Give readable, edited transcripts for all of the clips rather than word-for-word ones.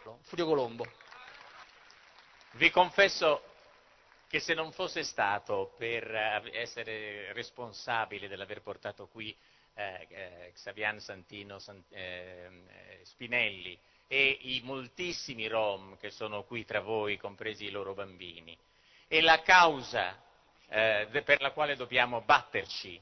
Furio Colombo. Vi confesso che se non fosse stato per essere responsabile dell'aver portato qui Xavian Santino Spinelli e i moltissimi Rom che sono qui tra voi, compresi i loro bambini, e la causa per la quale dobbiamo batterci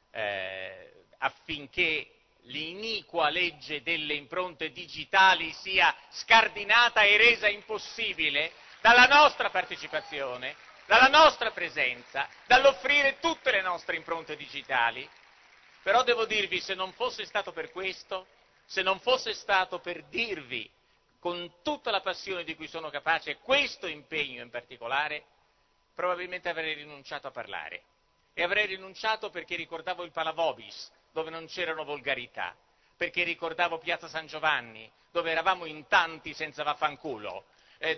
affinché l'iniqua legge delle impronte digitali sia scardinata e resa impossibile dalla nostra partecipazione, dalla nostra presenza, dall'offrire tutte le nostre impronte digitali. Però devo dirvi, se non fosse stato per questo, se non fosse stato per dirvi con tutta la passione di cui sono capace questo impegno in particolare, probabilmente avrei rinunciato a parlare. E avrei rinunciato perché ricordavo il Palavobis, dove non c'erano volgarità, perché ricordavo Piazza San Giovanni, dove eravamo in tanti senza vaffanculo,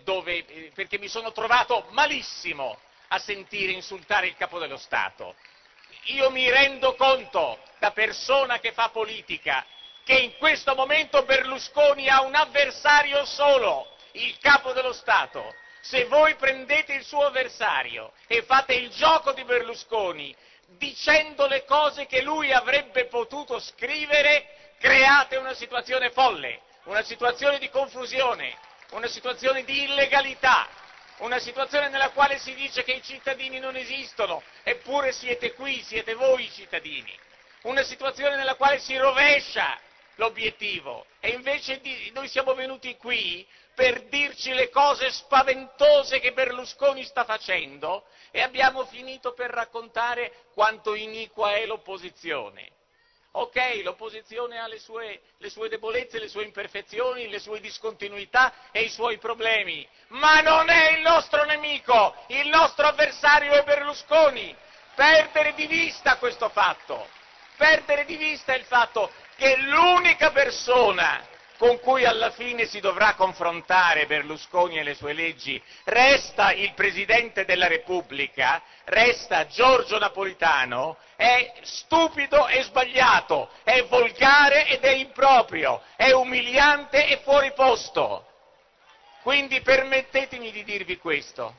perché mi sono trovato malissimo a sentire insultare il Capo dello Stato. Io mi rendo conto, da persona che fa politica, che in questo momento Berlusconi ha un avversario solo, il Capo dello Stato. Se voi prendete il suo avversario e fate il gioco di Berlusconi dicendo le cose che lui avrebbe potuto scrivere, create una situazione folle, una situazione di confusione, una situazione di illegalità, una situazione nella quale si dice che i cittadini non esistono, eppure siete qui, siete voi i cittadini, una situazione nella quale si rovescia l'obiettivo e invece noi siamo venuti qui per dirci le cose spaventose che Berlusconi sta facendo e abbiamo finito per raccontare quanto iniqua è l'opposizione. Ok, l'opposizione ha le sue debolezze, le sue imperfezioni, le sue discontinuità e i suoi problemi, ma non è il nostro nemico, il nostro avversario è Berlusconi. Perdere di vista questo fatto, perdere di vista il fatto che l'unica persona con cui alla fine si dovrà confrontare Berlusconi e le sue leggi resta il Presidente della Repubblica, resta Giorgio Napolitano, è stupido e sbagliato, è volgare ed è improprio, è umiliante e fuori posto. Quindi permettetemi di dirvi questo,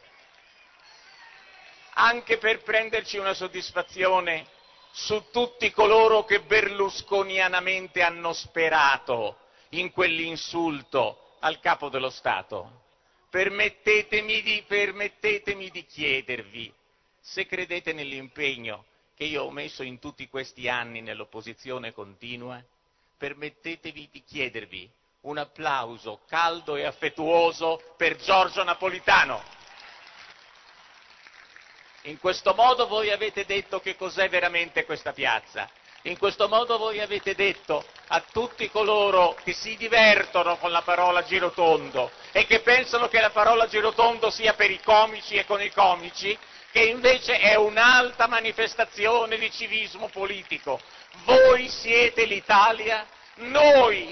anche per prenderci una soddisfazione su tutti coloro che berlusconianamente hanno sperato in quell'insulto al Capo dello Stato. Permettetemi di chiedervi se credete nell'impegno che io ho messo in tutti questi anni nell'opposizione continua, permettetevi di chiedervi un applauso caldo e affettuoso per Giorgio Napolitano. In questo modo voi avete detto che cos'è veramente questa piazza. In questo modo voi avete detto a tutti coloro che si divertono con la parola girotondo e che pensano che la parola girotondo sia per i comici e con i comici, che invece è un'alta manifestazione di civismo politico. Voi siete l'Italia, noi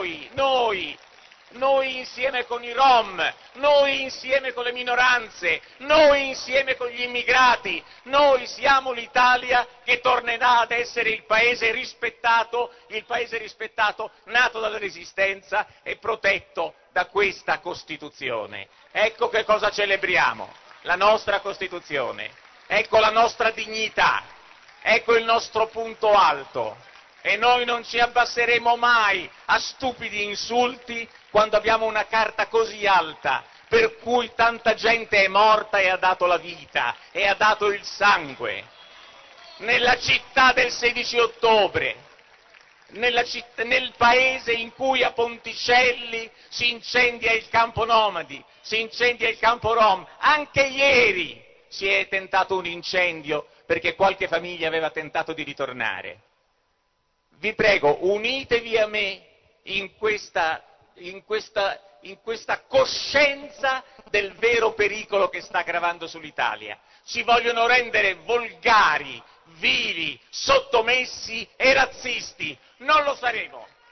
insieme con i Rom, noi insieme con le minoranze, noi insieme con gli immigrati, noi siamo l'Italia che tornerà ad essere il paese rispettato nato dalla Resistenza e protetto da questa Costituzione. Ecco che cosa celebriamo, la nostra Costituzione, ecco la nostra dignità, ecco il nostro punto alto. E noi non ci abbasseremo mai a stupidi insulti quando abbiamo una carta così alta, per cui tanta gente è morta e ha dato la vita, e ha dato il sangue. Nella città del 16 ottobre, nel paese in cui a Ponticelli si incendia il campo nomadi, si incendia il campo Rom, anche ieri si è tentato un incendio perché qualche famiglia aveva tentato di ritornare. Vi prego, unitevi a me in questa coscienza del vero pericolo che sta gravando sull'Italia. Ci vogliono rendere volgari, vili, sottomessi e razzisti. Non lo saremo.